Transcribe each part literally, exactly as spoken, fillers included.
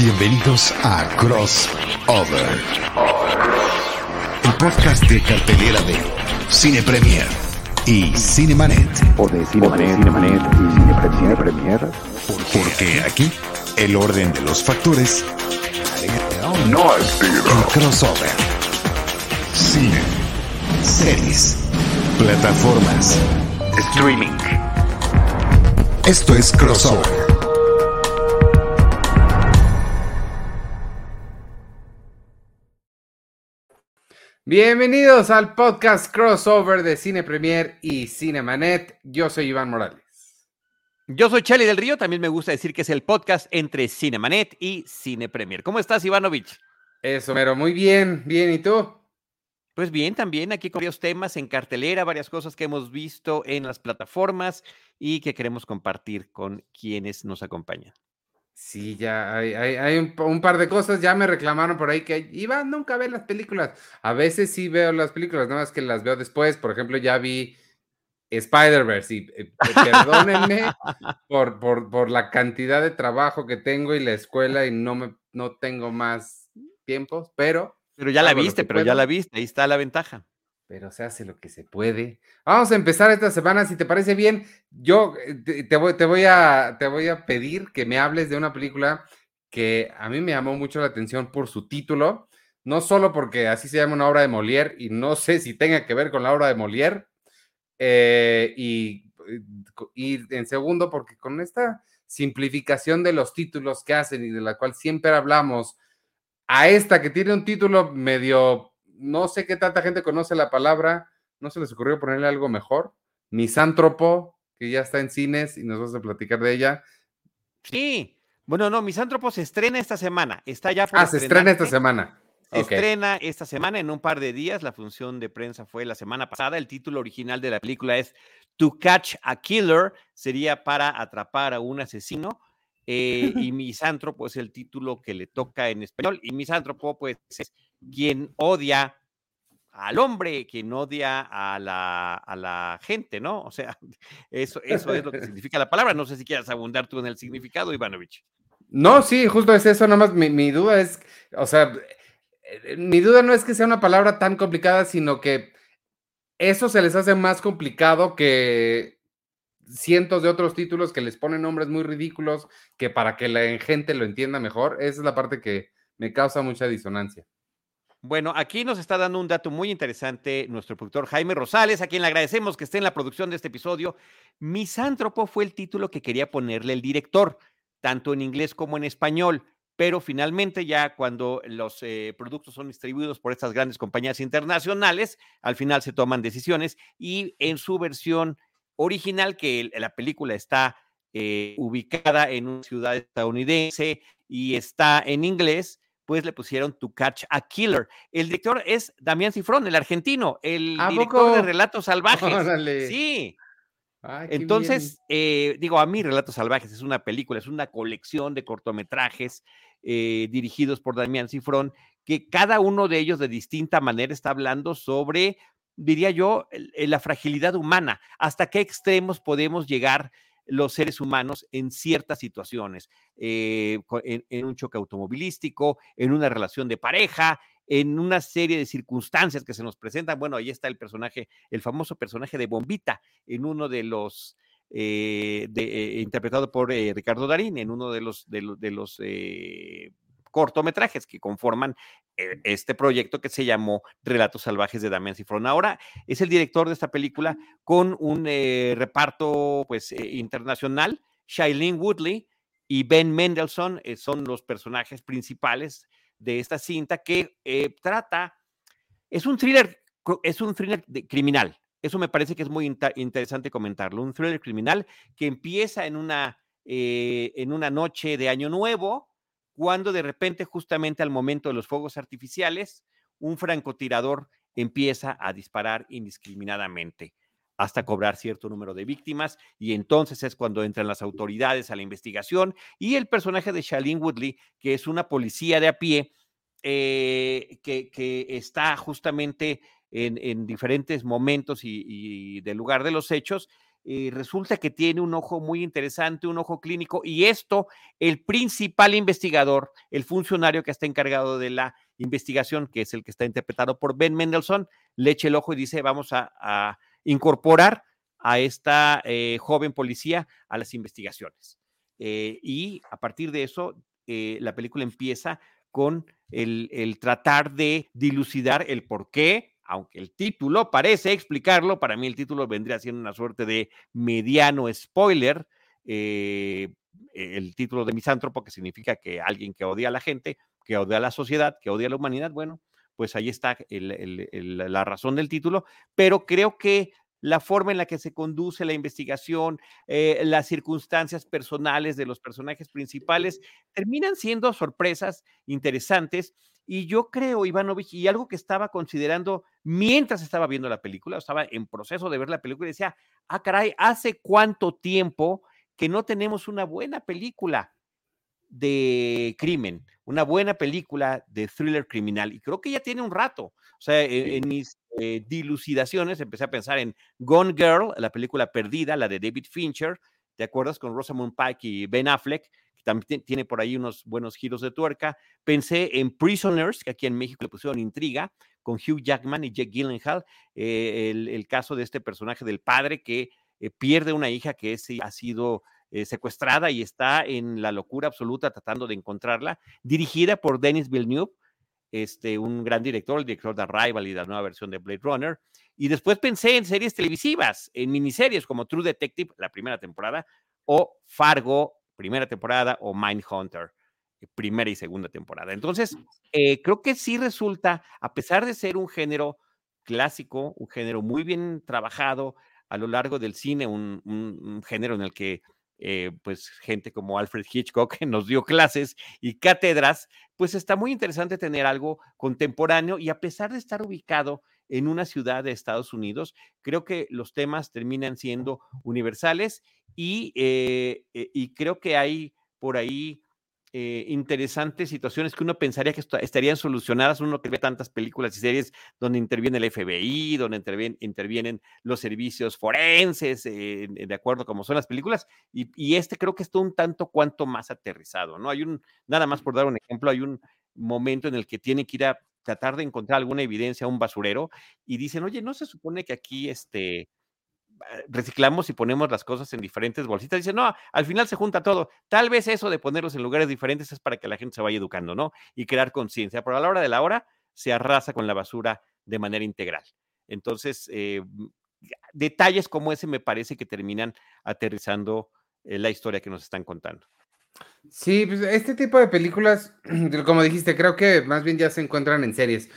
Bienvenidos a Crossover, el podcast de cartelera de Cine Premier y Cinemanet. O de Cinemanet, Cinemanet y Cine Premier, Premier. Porque aquí el orden de los factores no altera. El crossover. Cine, series, plataformas, Streaming. Esto es Crossover. Bienvenidos al podcast Crossover de Cine Premier y Cinemanet. Yo soy Iván Morales. Yo soy Chely del Río, también me gusta decir que es el podcast entre Cinemanet y Cine Premier. ¿Cómo estás, Ivanovich? Eso, mero, muy bien, bien, ¿y tú? Pues bien, también aquí con varios temas en cartelera, varias cosas que hemos visto en las plataformas y que queremos compartir con quienes nos acompañan. Sí, ya hay, hay, hay un, un par de cosas, ya me reclamaron por ahí que Iván nunca ve las películas. A veces sí veo las películas, nada más que las veo después. Por ejemplo, ya vi Spider-Verse y eh, perdónenme por, por, por la cantidad de trabajo que tengo y la escuela y no, me, no tengo más tiempos, pero... Pero ya la hago lo viste, que pero puedo. ya la viste, ahí está la ventaja. Pero se hace lo que se puede. Vamos a empezar esta semana, si te parece bien. Yo eh, te, te voy, te voy a, te voy a pedir que me hables de una película que a mí me llamó mucho la atención por su título, no solo porque así se llama una obra de Molière, y no sé si tenga que ver con la obra de Molière, eh, y, y en segundo, porque con esta simplificación de los títulos que hacen y de la cual siempre hablamos, a esta que tiene un título medio... No sé qué tanta gente conoce la palabra, no se les ocurrió ponerle algo mejor. Misántropo, que ya está en cines y nos vas a platicar de ella. Sí, bueno, no, Misántropo se estrena esta semana, está ya por Ah, se estrena esta semana. Se Ok. estrena esta semana en un par de días, la función de prensa fue la semana pasada, el título original de la película es To Catch a Killer, sería para atrapar a un asesino, eh, y Misántropo es el título que le toca en español, y Misántropo pues es quien odia al hombre, quien odia a la, a la gente, ¿no? O sea, eso, eso es lo que significa la palabra. No sé si quieras abundar tú en el significado, Ivanovich. No, sí, justo es eso, nada más mi, mi duda es, o sea, eh, mi duda no es que sea una palabra tan complicada, sino que eso se les hace más complicado que cientos de otros títulos que les ponen nombres muy ridículos, que para que la gente lo entienda mejor, esa es la parte que me causa mucha disonancia. Bueno, aquí nos está dando un dato muy interesante nuestro productor Jaime Rosales, a quien le agradecemos que esté en la producción de este episodio. Misántropo fue el título que quería ponerle el director, tanto en inglés como en español, pero finalmente ya cuando los eh, productos son distribuidos por estas grandes compañías internacionales, al final se toman decisiones y en su versión original, que el, la película está eh, ubicada en una ciudad estadounidense y está en inglés, pues le pusieron To Catch a Killer. El director es Damián Cifrón, el argentino, el ¿A director poco? de Relatos Salvajes. Órale. Sí. Ay, qué Entonces, eh, digo, a mí Relatos Salvajes es una película, es una colección de cortometrajes eh, dirigidos por Damián Cifrón, que cada uno de ellos de distinta manera está hablando sobre, diría yo, el, el, la fragilidad humana, hasta qué extremos podemos llegar los seres humanos en ciertas situaciones, eh, en, en un choque automovilístico, en una relación de pareja, en una serie de circunstancias que se nos presentan. Bueno, ahí está el personaje, el famoso personaje de Bombita, en uno de los, eh, de, eh, interpretado por eh, Ricardo Darín, en uno de los, de los, de los eh, cortometrajes que conforman eh, este proyecto que se llamó Relatos Salvajes de Damián Cifrón. Ahora es el director de esta película con un eh, reparto pues eh, internacional. Shailene Woodley y Ben Mendelsohn eh, son los personajes principales de esta cinta que eh, trata, es un thriller, es un thriller de, criminal. Eso me parece que es muy inter interesante comentarlo. Un thriller criminal que empieza en una, eh, en una noche de Año Nuevo, cuando de repente, justamente al momento de los fuegos artificiales, un francotirador empieza a disparar indiscriminadamente hasta cobrar cierto número de víctimas, y entonces es cuando entran las autoridades a la investigación, y el personaje de Shailene Woodley, que es una policía de a pie, eh, que, que está justamente en, en diferentes momentos y, y del lugar de los hechos, eh, resulta que tiene un ojo muy interesante, un ojo clínico, y esto, el principal investigador, el funcionario que está encargado de la investigación, que es el que está interpretado por Ben Mendelsohn, le echa el ojo y dice, vamos a, a incorporar a esta eh, joven policía a las investigaciones. Eh, y a partir de eso, eh, la película empieza con el, el tratar de dilucidar el por qué, aunque el título parece explicarlo, para mí el título vendría siendo una suerte de mediano spoiler, eh, el título de misántropo, que significa que alguien que odia a la gente, que odia a la sociedad, que odia a la humanidad, bueno, pues ahí está el, el, el, la razón del título, pero creo que la forma en la que se conduce la investigación, eh, las circunstancias personales de los personajes principales, terminan siendo sorpresas interesantes. Y yo creo, Ivanovich, y algo que estaba considerando mientras estaba viendo la película, estaba en proceso de ver la película y decía, ah, caray, ¿hace cuánto tiempo que no tenemos una buena película de crimen, una buena película de thriller criminal? Y creo que ya tiene un rato. O sea, en, en mis eh, dilucidaciones empecé a pensar en Gone Girl, la película perdida, la de David Fincher, ¿te acuerdas? Con Rosamund Pike y Ben Affleck, que también tiene por ahí unos buenos giros de tuerca. Pensé en Prisoners, que aquí en México le pusieron Intriga, con Hugh Jackman y Jake Gyllenhaal, eh, el, el caso de este personaje del padre que eh, pierde una hija que es, ha sido Eh, secuestrada y está en la locura absoluta tratando de encontrarla, dirigida por Denis Villeneuve, este, un gran director, el director de Arrival y la nueva versión de Blade Runner. Y después pensé en series televisivas, en miniseries como True Detective, la primera temporada, o Fargo, primera temporada, o Mindhunter, primera y segunda temporada. Entonces, eh, creo que sí resulta, a pesar de ser un género clásico, un género muy bien trabajado a lo largo del cine, un, un, un género en el que Eh, pues gente como Alfred Hitchcock nos dio clases y cátedras, pues está muy interesante tener algo contemporáneo y a pesar de estar ubicado en una ciudad de Estados Unidos, creo que los temas terminan siendo universales y, eh, eh, y creo que hay por ahí eh, interesantes situaciones que uno pensaría que estarían solucionadas, uno que ve tantas películas y series donde interviene el F B I, donde intervienen, intervienen los servicios forenses, eh, de acuerdo como son las películas, y, y este creo que está un tanto cuanto más aterrizado, ¿no? Hay un, nada más por dar un ejemplo, hay un momento en el que tiene que ir a tratar de encontrar alguna evidencia a un basurero y dicen, oye, ¿no se supone que aquí este reciclamos y ponemos las cosas en diferentes bolsitas? Dice, no, al final se junta todo. Tal vez eso de ponerlos en lugares diferentes es para que la gente se vaya educando, ¿no? Y crear conciencia, pero a la hora de la hora se arrasa con la basura de manera integral. Entonces, eh, detalles como ese me parece que terminan aterrizando eh, la historia que nos están contando. Sí, pues este tipo de películas, como dijiste, creo que más bien ya se encuentran en series.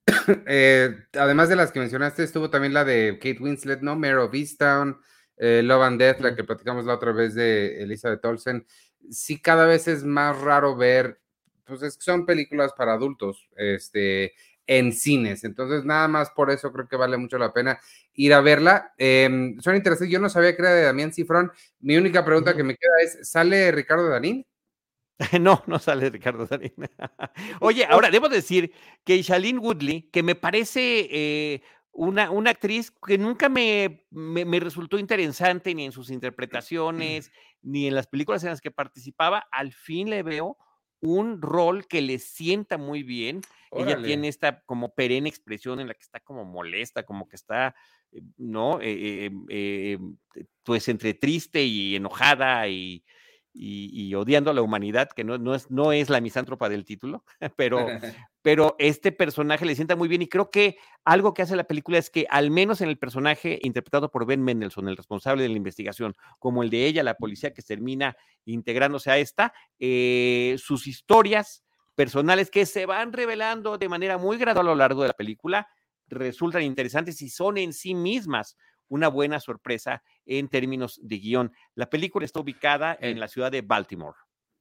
eh, además de las que mencionaste, estuvo también la de Kate Winslet, ¿no? Mare of Easttown, eh, Love and Death, la que platicamos la otra vez de Elizabeth Olsen. Sí, cada vez es más raro ver, pues es que son películas para adultos, este, en cines. Entonces, nada más por eso creo que vale mucho la pena ir a verla. Eh, son interesantes. Yo no sabía que era de Damián Cifrón. Mi única pregunta uh-huh. que me queda es, ¿sale Ricardo Darín? No, no sale Ricardo Darín. Oye, ahora debo decir que Shailene Woodley, que me parece eh, una, una actriz que nunca me, me, me resultó interesante ni en sus interpretaciones, ni en las películas en las que participaba, al fin le veo un rol que le sienta muy bien. Órale. Ella tiene esta como perenne expresión en la que está como molesta, como que está, ¿no? Eh, eh, eh, pues entre triste y enojada y... Y, y odiando a la humanidad, que no, no, es, no es la misántropa del título, pero, pero este personaje le sienta muy bien y creo que algo que hace la película es que al menos en el personaje interpretado por Ben Mendelsohn, el responsable de la investigación, como el de ella, la policía que termina integrándose a esta, eh, sus historias personales que se van revelando de manera muy gradual a lo largo de la película resultan interesantes y son en sí mismas una buena sorpresa en términos de guión. La película está ubicada en la ciudad de Baltimore.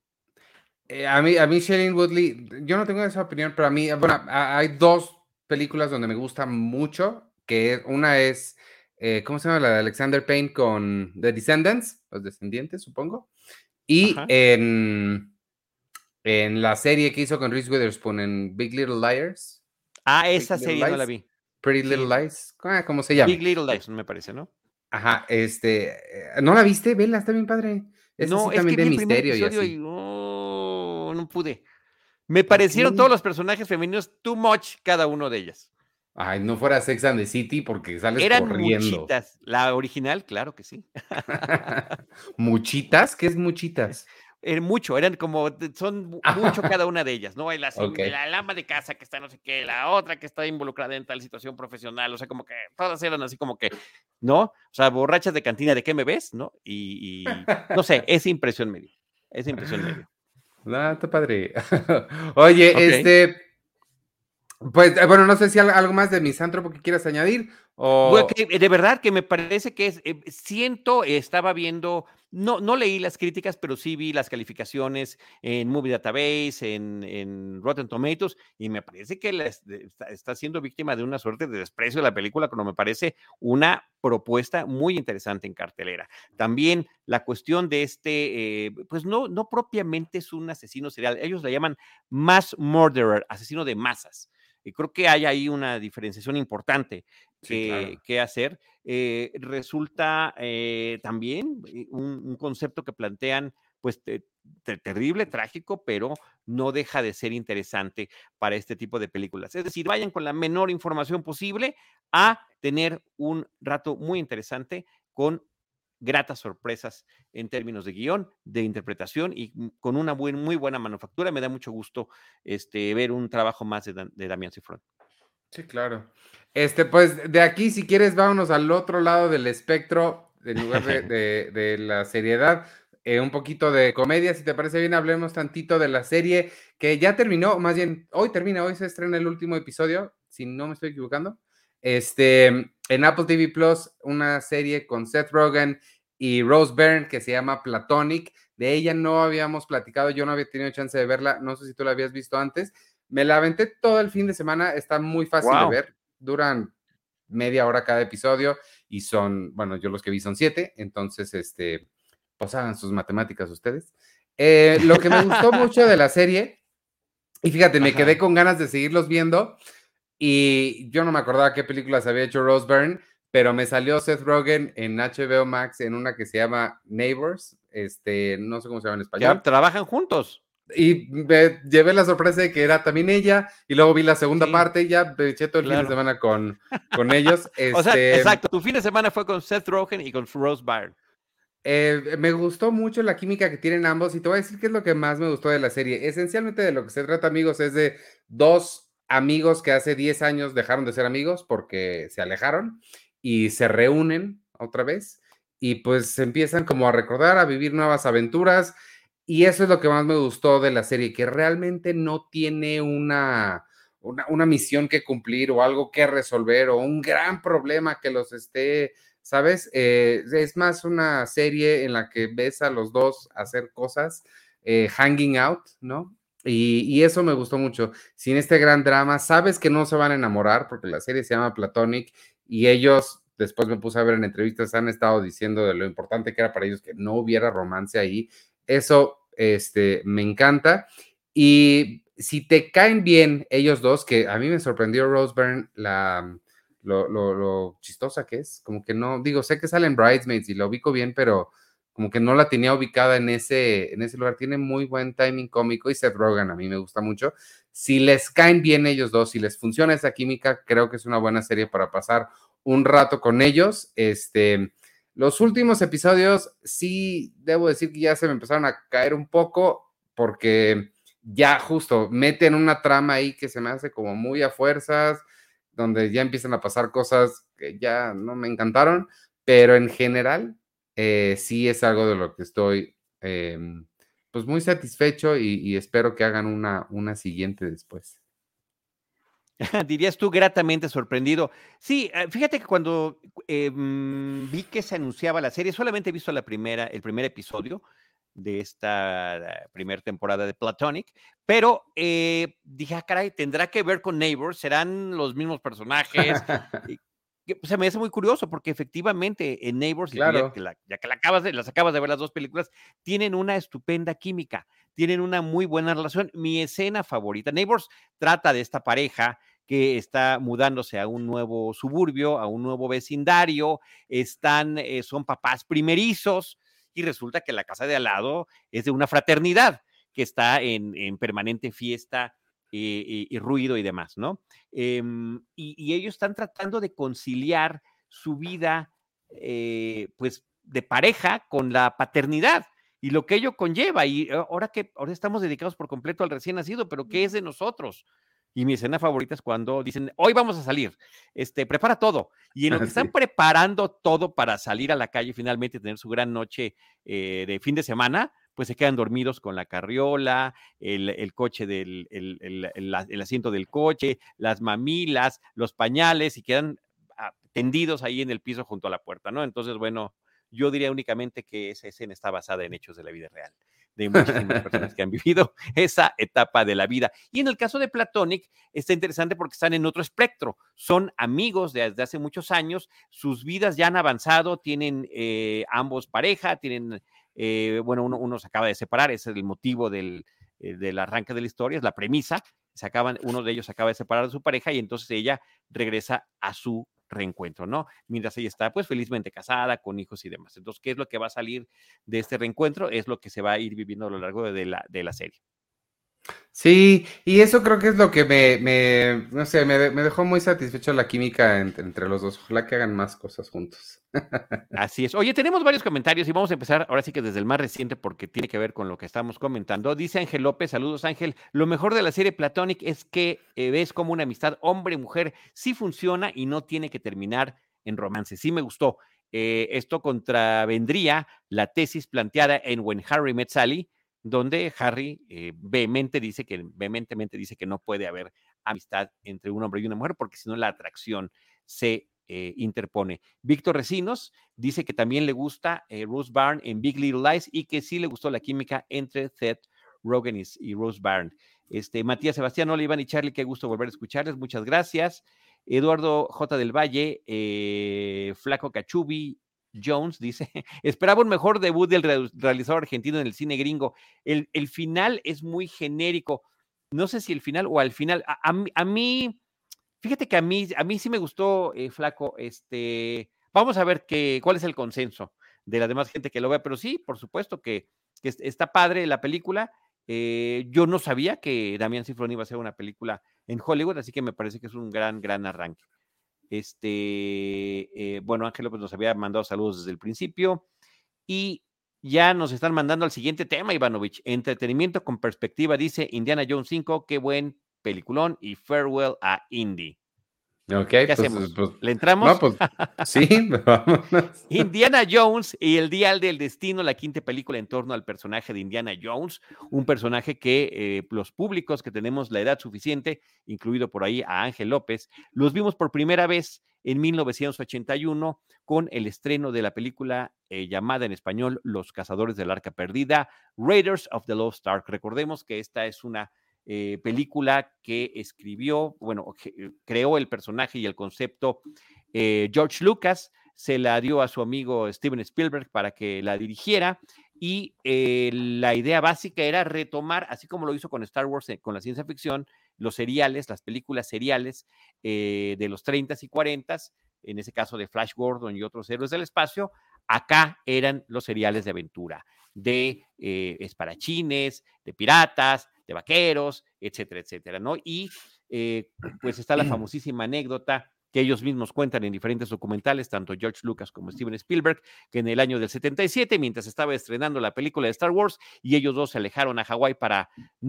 Eh, a mí, a mí Shailene Woodley, yo no tengo esa opinión, pero a mí, bueno, hay dos películas donde me gusta mucho, que una es, eh, ¿cómo se llama? La de Alexander Payne con The Descendants, Los Descendientes, supongo, y en, en la serie que hizo con Reese Witherspoon en Big Little Liars. Ah, esa Big serie no la vi. Pretty Little sí. Lies, ¿cómo se llama? Big Little Lies, me parece, ¿no? Ajá, este, eh, ¿no la viste? Vela, está bien padre. Esa No, sí es también que de vi el primer misterio y episodio así. y oh, no pude. Me ¿Por parecieron todos qué? los personajes femeninos too much, cada uno de ellas. Ay, no fuera Sex and the City porque sales Eran corriendo. muchitas. La original, claro que sí. ¿Muchitas? ¿Qué es muchitas? Era mucho, eran como, de- son mu- mucho cada una de ellas, ¿no? La, Ok. sim- la ama de casa que está no sé qué, la otra que está involucrada en tal situación profesional, o sea, como que todas eran así como que, ¿no? O sea, borrachas de cantina, ¿de qué me ves? ¿No? Y, y no sé, esa impresión me dio, esa impresión me dio. Ah, está padre. Oye, Ok. este, pues, eh, bueno, no sé si al- algo más de Misántropo que quieras añadir Bueno, o... que de verdad que me parece que es, eh, siento, estaba viendo, no, no leí las críticas, pero sí vi las calificaciones en Movie Database, en, en Rotten Tomatoes, y me parece que la es- de- está, está siendo víctima de una suerte de desprecio de la película, cuando me parece una propuesta muy interesante en cartelera. También la cuestión de este, eh, pues no, no propiamente es un asesino serial, ellos le llaman mass murderer, asesino de masas. Y creo que hay ahí una diferenciación importante Sí, que, claro. que hacer. Eh, resulta eh, también eh, un, un, concepto que plantean, pues, te, te, terrible, trágico, pero no deja de ser interesante para este tipo de películas. Es decir, vayan con la menor información posible a tener un rato muy interesante con gratas sorpresas en términos de guión, de interpretación y con una buen, muy buena manufactura. Me da mucho gusto este, ver un trabajo más de, de Damián Cifrón. Sí, claro. Este, pues de aquí, si quieres, vámonos al otro lado del espectro, en lugar de, de, de la seriedad, eh, un poquito de comedia, si te parece bien, hablemos tantito de la serie que ya terminó, más bien, hoy termina, hoy se estrena el último episodio, si no me estoy equivocando. Este, en Apple T V Plus, una serie con Seth Rogen y Rose Byrne que se llama Platonic. De ella no habíamos platicado, yo no había tenido chance de verla, no sé si tú la habías visto antes. Me la aventé todo el fin de semana, está muy fácil de Wow. ver, duran media hora cada episodio y son, bueno, yo los que vi son siete, entonces, este, pues hagan sus matemáticas ustedes. Eh, lo que me gustó mucho de la serie, y fíjate, me quedé Ajá. con ganas de seguirlos viendo y yo no me acordaba qué películas había hecho Rose Byrne, pero me salió Seth Rogen en H B O Max en una que se llama Neighbors, este, no sé cómo se llama en Que español. trabajan juntos. Y me llevé la sorpresa de que era también ella, y luego vi la segunda Sí, parte, y ya me eché todo el fin de claro. semana con, con ellos. O sea, Este, exacto, tu fin de semana fue con Seth Rogen y con Rose Byrne. eh, me gustó mucho la química que tienen ambos, y te voy a decir qué es lo que más me gustó de la serie. Esencialmente de lo que se trata, amigos, es de dos amigos que hace diez años dejaron de ser amigos porque se alejaron y se reúnen otra vez, y pues empiezan como a recordar, a vivir nuevas aventuras. Y eso es lo que más me gustó de la serie, que realmente no tiene una, una, una misión que cumplir o algo que resolver o un gran problema que los esté, ¿sabes? Eh, es más una serie en la que ves a los dos hacer cosas, eh, hanging out, ¿no? Y, y eso me gustó mucho. Sin este gran drama, sabes que no se van a enamorar porque la serie se llama Platonic y ellos, después me puse a ver en entrevistas, han estado diciendo de lo importante que era para ellos que no hubiera romance ahí. Eso, este, me encanta. Y si te caen bien ellos dos, que a mí me sorprendió Rose Byrne, la, lo, lo, lo chistosa que es, como que no, digo, sé que salen Bridesmaids y la ubico bien, pero como que no la tenía ubicada en ese, en ese lugar. Tiene muy buen timing cómico y Seth Rogen a mí me gusta mucho. Si les caen bien ellos dos, si les funciona esa química, creo que es una buena serie para pasar un rato con ellos. Este, los últimos episodios sí debo decir que ya se me empezaron a caer un poco porque ya justo meten una trama ahí que se me hace como muy a fuerzas, donde ya empiezan a pasar cosas que ya no me encantaron, pero en general eh, sí es algo de lo que estoy eh, pues muy satisfecho y, y espero que hagan una, una siguiente después. Dirías tú gratamente sorprendido. Sí, eh, fíjate que cuando eh, mm, vi que se anunciaba la serie, solamente he visto la primera, el primer episodio de esta primera temporada de Platonic, pero eh, dije, ah, caray, tendrá que ver con Neighbors, serán los mismos personajes. Y, que, pues, se me hace muy curioso porque efectivamente en Neighbors, y tú ya Claro. que, la, ya que la acabas de, las acabas de ver las dos películas, tienen una estupenda química, tienen una muy buena relación. Mi escena favorita, Neighbors trata de esta pareja que está mudándose a un nuevo suburbio, a un nuevo vecindario, están, eh, son papás primerizos, y resulta que la casa de al lado es de una fraternidad que está en, en permanente fiesta y, y, y ruido y demás, ¿no? Eh, y, y ellos están tratando de conciliar su vida, eh, pues, de pareja con la paternidad y lo que ello conlleva. Y ahora que ahora estamos dedicados por completo al recién nacido, pero ¿qué es de nosotros? Y mi escena favorita es cuando dicen, hoy vamos a salir, este, prepara todo. Y en lo que están Sí. preparando todo para salir a la calle, finalmente tener su gran noche eh, de fin de semana, pues se quedan dormidos con la carriola, el, el coche del, el, el, el, el asiento del coche, las mamilas, los pañales, y quedan ah, tendidos ahí en el piso junto a la puerta, ¿no? Entonces, bueno, yo diría únicamente que esa escena está basada en hechos de la vida real, de muchísimas personas que han vivido esa etapa de la vida. Y en el caso de Platonic, está interesante porque están en otro espectro, son amigos desde hace muchos años, sus vidas ya han avanzado, tienen eh, ambos pareja, tienen, eh, bueno, uno, uno se acaba de separar, ese es el motivo del, eh, del arranque de la historia, es la premisa, se acaban, uno de ellos se acaba de separar de su pareja y entonces ella regresa a su reencuentro, ¿no? Mientras ella está, pues, felizmente casada, con hijos y demás. Entonces, ¿qué es lo que va a salir de este reencuentro? Es lo que se va a ir viviendo a lo largo de la, de la serie. Sí, y eso creo que es lo que me, me no sé, me, me dejó muy satisfecho la química entre, entre los dos. Ojalá que hagan más cosas juntos. Así es. Oye, tenemos varios comentarios y vamos a empezar ahora sí que desde el más reciente porque tiene que ver con lo que estamos comentando. Dice Ángel López, saludos Ángel, lo mejor de la serie Platonic es que eh, ves como una amistad hombre-mujer sí funciona y no tiene que terminar en romance. Sí me gustó. Eh, esto contravendría la tesis planteada en When Harry Met Sally, donde Harry eh, vehemente dice que, vehementemente dice que no puede haber amistad entre un hombre y una mujer porque si no la atracción se eh, interpone. Víctor Recinos dice que también le gusta eh, Rose Byrne en Big Little Lies y que sí le gustó la química entre Seth Rogen y, y Rose Byrne. Este, Matías Sebastián, hola Iván y Charlie, qué gusto volver a escucharles, muchas gracias. Eduardo J. del Valle, eh, Flaco Cachubi Jones dice, esperaba un mejor debut del re realizador argentino en el cine gringo. El, el final es muy genérico. No sé si el final o al final. A, a, a mí, fíjate que a mí, a mí sí me gustó, eh, Flaco. Este, vamos a ver que, cuál es el consenso de la demás gente que lo vea, pero sí, por supuesto que, que está padre la película. Eh, yo no sabía que Damián Cifrón iba a hacer una película en Hollywood, así que me parece que es un gran, gran arranque. Este, eh, bueno, Ángel López nos había mandado saludos desde el principio y ya nos están mandando al siguiente tema, Ivanovich. Entretenimiento con perspectiva, dice Indiana Jones cinco, qué buen peliculón y farewell a Indy. Ok, ¿Qué pues, hacemos? pues, ¿Le entramos? no, pues sí, vámonos. Indiana Jones y el Dial del Destino, la quinta película en torno al personaje de Indiana Jones, un personaje que eh, los públicos que tenemos la edad suficiente, incluido por ahí a Ángel López, los vimos por primera vez en mil novecientos ochenta y uno con el estreno de la película eh, llamada en español Los Cazadores del Arca Perdida, Raiders of the Lost Ark. Recordemos que esta es una Eh, película que escribió, bueno, que creó el personaje y el concepto eh, George Lucas, se la dio a su amigo Steven Spielberg para que la dirigiera y eh, la idea básica era retomar, así como lo hizo con Star Wars, eh, con la ciencia ficción, los seriales, las películas seriales eh, de los treintas y cuarentas, en ese caso de Flash Gordon y otros héroes del espacio. Acá eran los seriales de aventura, de eh, espadachines, de piratas, de vaqueros, etcétera, etcétera, ¿no? Y eh, pues está la famosísima anécdota que ellos mismos cuentan en diferentes documentales, tanto George Lucas como Steven Spielberg, que en el año del setenta y siete, mientras estaba estrenando la película de Star Wars, y ellos dos se alejaron a Hawái para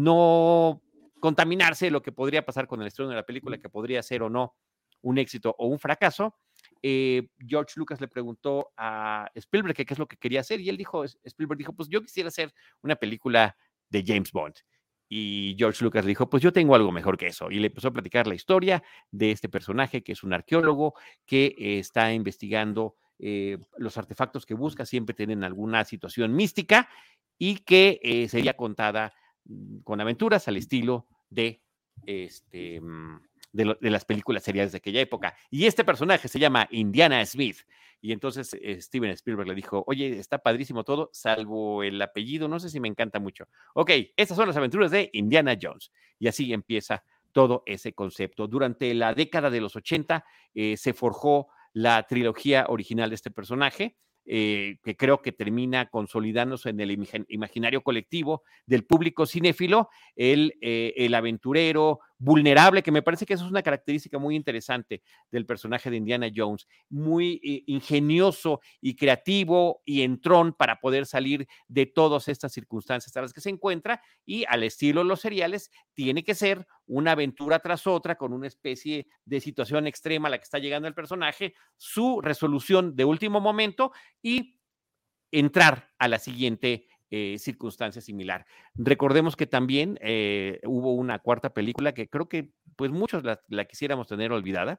no contaminarse lo que podría pasar con el estreno de la película, que podría ser o no un éxito o un fracaso. Eh, George Lucas le preguntó a Spielberg qué es lo que quería hacer, y él dijo, Spielberg dijo, pues yo quisiera hacer una película de James Bond. Y George Lucas le dijo, pues yo tengo algo mejor que eso. Y le empezó a platicar la historia de este personaje que es un arqueólogo que eh, está investigando eh, los artefactos que busca, siempre tienen alguna situación mística y que eh, sería contada mm, con aventuras al estilo de, este, de, lo, de las películas seriales de aquella época. Y este personaje se llama Indiana Smith. Y entonces eh, Steven Spielberg le dijo, oye, está padrísimo todo, salvo el apellido, no sé si me encanta mucho. Ok, estas son las aventuras de Indiana Jones. Y así empieza todo ese concepto. Durante la década de los ochenta eh, se forjó la trilogía original de este personaje, eh, que creo que termina consolidándose en el imaginario colectivo del público cinéfilo, el, eh, el aventurero vulnerable, que me parece que eso es una característica muy interesante del personaje de Indiana Jones, muy eh, ingenioso y creativo y entrón para poder salir de todas estas circunstancias a las que se encuentra, y al estilo de los seriales, tiene que ser una aventura tras otra con una especie de situación extrema a la que está llegando el personaje, su resolución de último momento y entrar a la siguiente eh, circunstancia similar. Recordemos que también eh, hubo una cuarta película que creo que pues muchos la, la quisiéramos tener olvidada,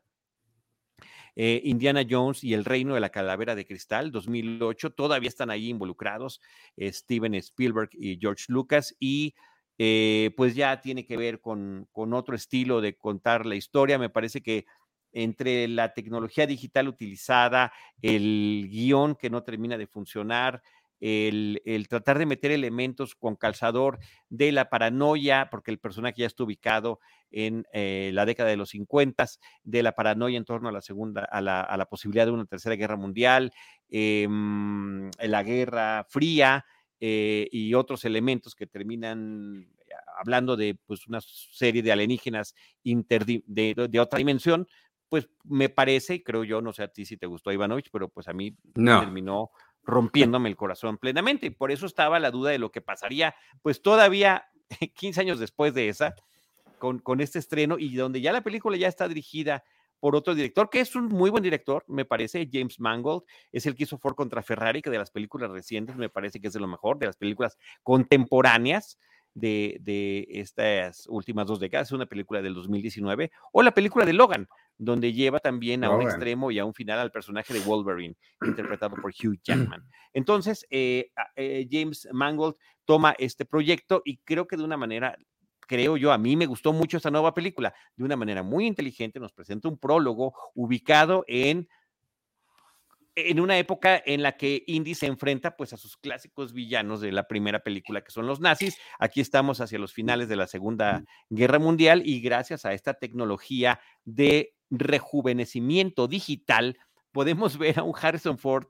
eh, Indiana Jones y el Reino de la Calavera de Cristal, dos mil ocho, todavía están ahí involucrados eh, Steven Spielberg y George Lucas, y eh, pues ya tiene que ver con, con otro estilo de contar la historia. Me parece que entre la tecnología digital utilizada, el guión que no termina de funcionar, el, el tratar de meter elementos con calzador de la paranoia, porque el personaje ya está ubicado en eh, la década de los cincuenta, de la paranoia en torno a la segunda, a la, a la posibilidad de una tercera guerra mundial, eh, la Guerra Fría, eh, y otros elementos que terminan hablando de pues, una serie de alienígenas interdi- de, de otra dimensión. Pues me parece, creo yo, no sé a ti si te gustó Ivanovich, pero pues a mí No. terminó rompiéndome el corazón plenamente, y por eso estaba la duda de lo que pasaría, pues todavía quince años después de esa, con, con este estreno, y donde ya la película ya está dirigida por otro director, que es un muy buen director, me parece, James Mangold, es el que hizo Ford contra Ferrari, que de las películas recientes me parece que es de lo mejor, de las películas contemporáneas, De, de estas últimas dos décadas, una película del dos mil diecinueve, o la película de Logan, donde lleva también a Logan. un extremo y a un final al personaje de Wolverine, interpretado por Hugh Jackman. Entonces, eh, eh, James Mangold toma este proyecto y creo que de una manera, creo yo, a mí me gustó mucho esta nueva película, de una manera muy inteligente, nos presenta un prólogo ubicado en en una época en la que Indy se enfrenta pues a sus clásicos villanos de la primera película, que son los nazis. Aquí estamos hacia los finales de la Segunda Guerra Mundial, y gracias a esta tecnología de rejuvenecimiento digital podemos ver a un Harrison Ford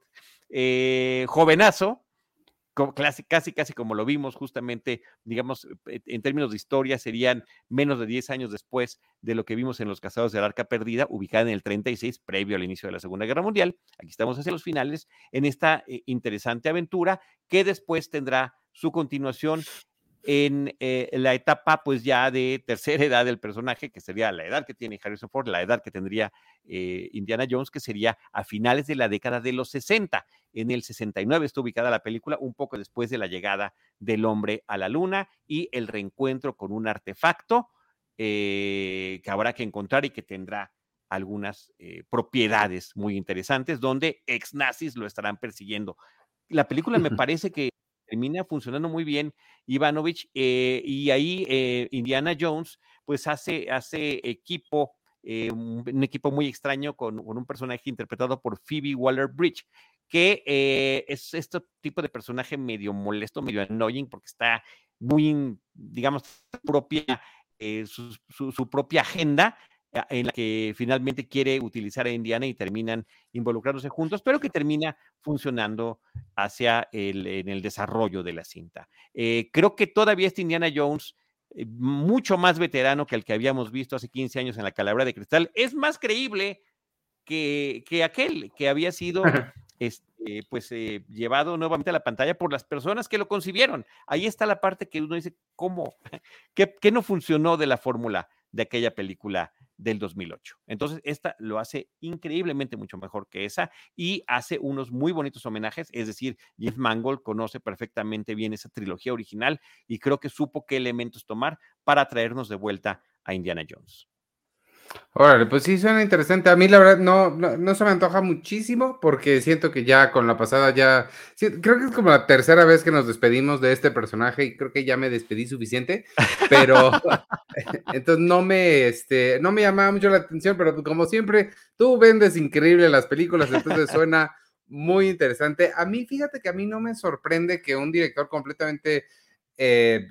eh, jovenazo, casi, casi, casi como lo vimos justamente, digamos, en términos de historia, serían menos de diez años después de lo que vimos en Los Cazados del Arca Perdida, ubicada en el treinta y seis, previo al inicio de la Segunda Guerra Mundial. Aquí estamos hacia los finales, en esta eh, interesante aventura, que después tendrá su continuación en eh, la etapa pues ya de tercera edad del personaje, que sería la edad que tiene Harrison Ford, la edad que tendría eh, Indiana Jones, que sería a finales de la década de los sesenta. En el sesenta y nueve está ubicada la película, un poco después de la llegada del hombre a la luna y el reencuentro con un artefacto eh, que habrá que encontrar y que tendrá algunas eh, propiedades muy interesantes, donde ex nazis lo estarán persiguiendo. La película me parece que termina funcionando muy bien, Ivanovich, eh, y ahí eh, Indiana Jones pues hace, hace equipo, eh, un, un equipo muy extraño con, con un personaje interpretado por Phoebe Waller-Bridge, que eh, es este tipo de personaje medio molesto, medio annoying, porque está muy, digamos, propia, eh, su, su, su propia agenda, en la que finalmente quiere utilizar a Indiana y terminan involucrándose juntos, pero que termina funcionando hacia el, en el desarrollo de la cinta. Eh, creo que todavía este Indiana Jones, eh, mucho más veterano que el que habíamos visto hace quince años en La Calavera de Cristal, es más creíble que, que aquel que había sido este, pues, eh, llevado nuevamente a la pantalla por las personas que lo concibieron. Ahí está la parte que uno dice, ¿cómo? ¿Qué, qué no funcionó de la fórmula de aquella película del dos mil ocho? Entonces, esta lo hace increíblemente mucho mejor que esa, y hace unos muy bonitos homenajes. Es decir, James Mangold conoce perfectamente bien esa trilogía original y creo que supo qué elementos tomar para traernos de vuelta a Indiana Jones. Órale, pues sí, suena interesante. A mí la verdad no, no, no se me antoja muchísimo, porque siento que ya con la pasada ya, sí, creo que es como la tercera vez que nos despedimos de este personaje y creo que ya me despedí suficiente, pero entonces no me, este, no me llamaba mucho la atención, pero como siempre, tú vendes increíble las películas, entonces suena muy interesante. A mí, fíjate que a mí no me sorprende que un director completamente... Eh,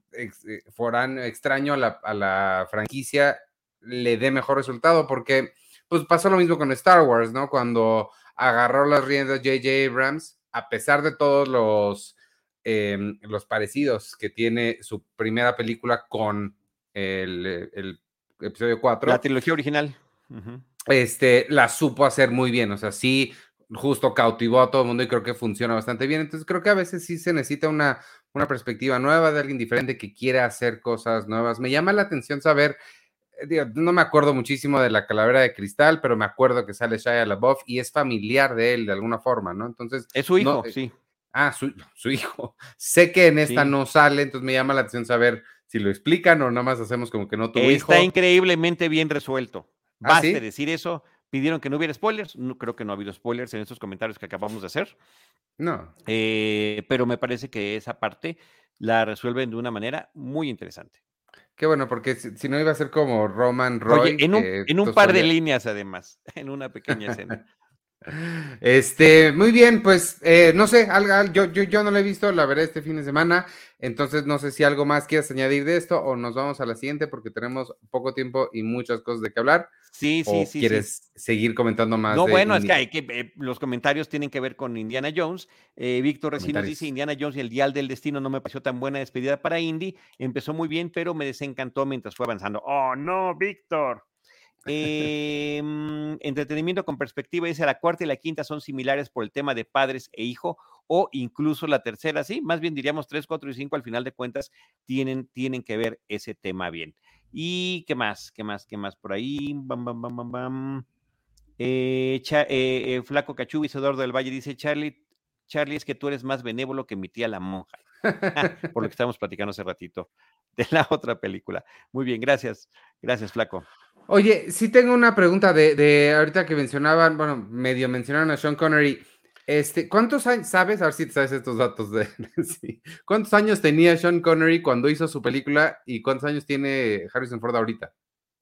ex, foráneo, extraño a la, a la franquicia le dé mejor resultado, porque pues pasó lo mismo con Star Wars, ¿no? Cuando agarró las riendas J J Abrams, a pesar de todos los, eh, los parecidos que tiene su primera película con el, el episodio cuatro. La trilogía original. Uh-huh. Este, la supo hacer muy bien, o sea, sí, justo cautivó a todo el mundo y creo que funciona bastante bien. Entonces creo que a veces sí se necesita una, una perspectiva nueva de alguien diferente que quiera hacer cosas nuevas. Me llama la atención saber, digo, no me acuerdo muchísimo de la Calavera de Cristal, pero me acuerdo que sale Shia LaBeouf y es familiar de él de alguna forma, ¿no? Entonces... Es su hijo, no, sí. Ah, su, su hijo. Sé que en esta Sí. no sale, entonces me llama la atención saber si lo explican o nada más hacemos como que no tuvo hijo. Está increíblemente bien resuelto. ¿Ah, Baste sí? decir eso. Pidieron que no hubiera spoilers. No, creo que no ha habido spoilers en estos comentarios que acabamos de hacer. No. Eh, pero me parece que esa parte la resuelven de una manera muy interesante. Qué bueno, porque si, si no iba a ser como Roman Roy. Oye, en un, que en un par de solía... líneas además, en una pequeña escena. Este, muy bien, pues eh, no sé, algo, yo, yo, yo no lo he visto, la veré este fin de semana, entonces no sé si algo más quieras añadir de esto o nos vamos a la siguiente porque tenemos poco tiempo y muchas cosas de qué hablar. Sí, sí, ¿O sí. quieres sí. seguir comentando más? No, de bueno, Indy? es que, hay que eh, los comentarios tienen que ver con Indiana Jones. Eh, Víctor Recinos dice, Indiana Jones y el Dial del Destino no me pareció tan buena despedida para Indy. Empezó muy bien, pero me desencantó mientras fue avanzando. ¡Oh, no, Víctor! Eh, entretenimiento con perspectiva, dice, la cuarta y la quinta son similares por el tema de padres e hijo, o incluso la tercera, sí, más bien diríamos tres, cuatro y cinco, al final de cuentas tienen, tienen que ver ese tema bien. ¿Y qué más? ¿Qué más? ¿Qué más por ahí? Bam, bam, bam, bam, bam. Eh, Cha, eh, eh, Flaco Cachubi, Eduardo del Valle, dice, Charlie, Charlie, es que tú eres más benévolo que mi tía la monja. Por lo que estábamos platicando hace ratito de la otra película. Muy bien, gracias. Gracias, Flaco. Oye, sí tengo una pregunta de, de ahorita que mencionaban, bueno, medio mencionaron a Sean Connery. Este, ¿cuántos años, sabes? A ver si te sabes estos datos de, sí. ¿Cuántos años tenía Sean Connery cuando hizo su película y cuántos años tiene Harrison Ford ahorita?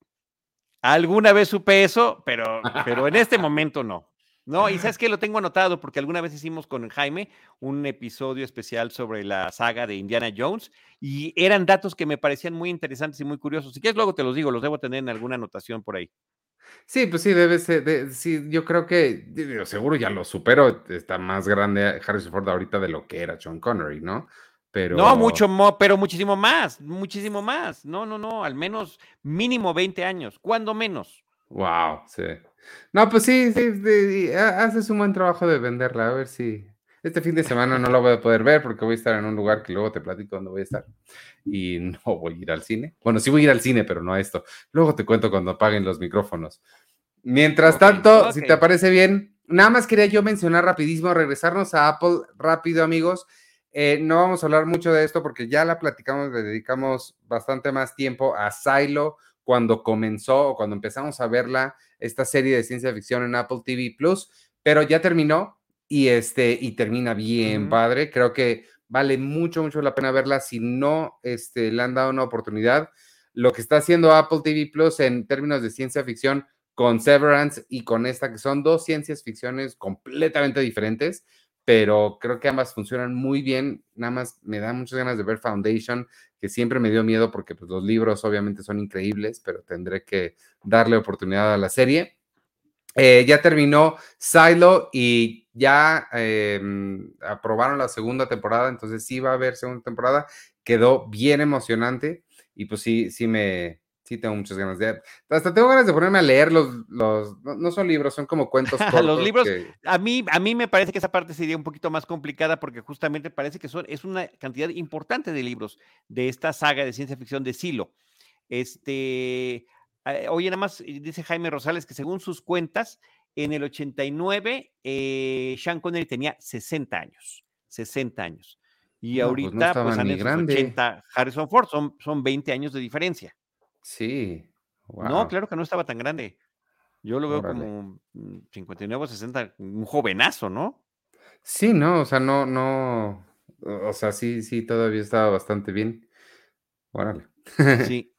Alguna vez supe eso, pero, pero en este momento no. No, y sabes que lo tengo anotado porque alguna vez hicimos con Jaime un episodio especial sobre la saga de Indiana Jones y eran datos que me parecían muy interesantes y muy curiosos. Si quieres, luego te los digo, los debo tener en alguna anotación por ahí. Sí, pues sí, debe ser, de, sí, yo creo que, digo, seguro ya lo supero, está más grande Harrison Ford ahorita de lo que era Sean Connery, ¿no? Pero... No, mucho, pero muchísimo más, muchísimo más. No, no, no, al menos mínimo veinte años, cuando menos. Wow, sí. No, pues sí, sí, sí, haces un buen trabajo de venderla, a ver si... Este fin de semana no lo voy a poder ver porque voy a estar en un lugar que luego te platico dónde voy a estar. Y no voy a ir al cine. Bueno, sí voy a ir al cine, pero no a esto. Luego te cuento cuando apaguen los micrófonos. Mientras okay, tanto, okay. si te parece bien, nada más quería yo mencionar rapidísimo, regresarnos a Apple rápido, amigos. Eh, no vamos a hablar mucho de esto porque ya la platicamos, le dedicamos bastante más tiempo a Silo cuando comenzó o cuando empezamos a verla, esta serie de ciencia ficción en Apple T V Plus, pero ya terminó y, este, y termina bien uh-huh. padre. Creo que vale mucho, mucho la pena verla si no este, le han dado una oportunidad. Lo que está haciendo Apple T V Plus en términos de ciencia ficción con Severance y con esta, que son dos ciencias ficciones completamente diferentes, pero creo que ambas funcionan muy bien. Nada más me da muchas ganas de ver Foundation, que siempre me dio miedo porque pues, los libros obviamente son increíbles, pero tendré que darle oportunidad a la serie. Eh, ya terminó Silo y ya eh, aprobaron la segunda temporada, entonces sí va a haber segunda temporada. Quedó bien emocionante y pues sí, sí me... Sí, tengo muchas ganas de... Hasta tengo ganas de ponerme a leer los... los no, no son libros, son como cuentos cortos. Los libros, que... a, mí, a mí me parece que esa parte sería un poquito más complicada porque justamente parece que son, es una cantidad importante de libros de esta saga de ciencia ficción de Silo. Este, eh, oye, nada más dice Jaime Rosales que según sus cuentas, en el ochenta y nueve, eh, Sean Connery tenía sesenta años. sesenta años. Y no, ahorita, pues, no pues han en sus ochenta Harrison Ford, son, son veinte años de diferencia. Sí. Wow. No, claro que no estaba tan grande. Yo lo veo Órale. como cincuenta y nueve, sesenta, un jovenazo, ¿no? Sí, no, o sea, no, no, o sea, sí, sí, todavía estaba bastante bien. Órale. Sí.